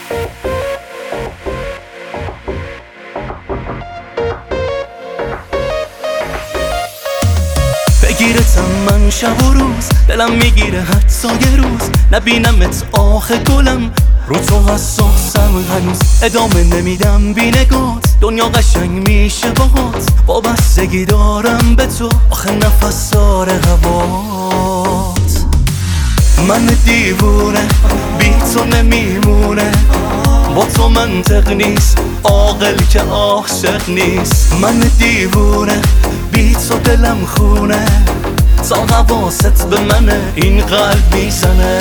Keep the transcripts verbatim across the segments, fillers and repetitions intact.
بگیرتم من شب و روز، دلم میگیره حتی یه روز نبینمت آخه گلم، رو تو حساسم هنوز ادامه نمیدم بی نگات، دنیا قشنگ میشه باهات، وابستگی دارم به تو آخه نفس داره هوات. من دیوونه بی تو نمیمونه، با تو منطق نیست عاقل که عاشق نیست. من دیوونه بی تو دلم خونه، تا حواست به منه این قلب میزنه.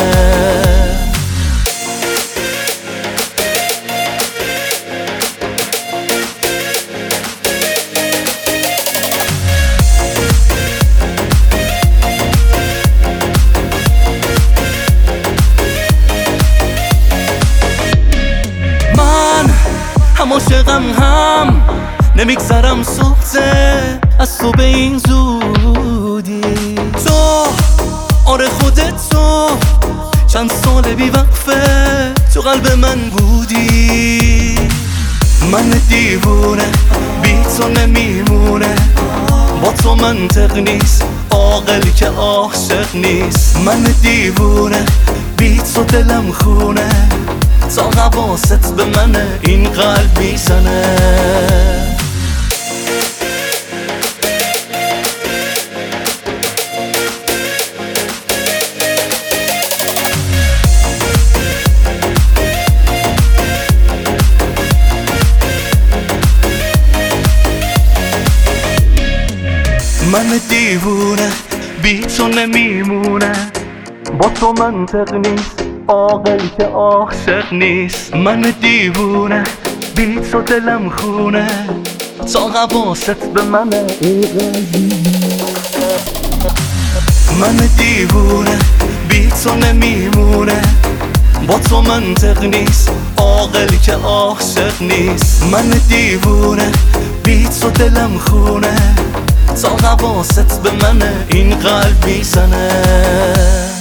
هم عاشقم هم نمیگذرم سخته از تو به این زودی. تو آره خودت تو چند سال بی وقفه تو قلب من بودی. من دیوونه بی تو نمیمونه، با تو منطق نیست عاقل که عاشق نیست. من دیوونه بی تو دلم خونه، تا حواست به منه این قلب میزنه. من دیوونه بی تو نمیمونه، با تو منطق نیست عاقل که عاشق نیست. من دیوونه بی تو دلم خونه، تا حواست به منه. من دیوونه بی تو نمیمونه، با تو منطق نیست عاقل که عاشق نیست. من دیوونه بی تو دلم خونه، تا حواست به منه این قلب میزنه.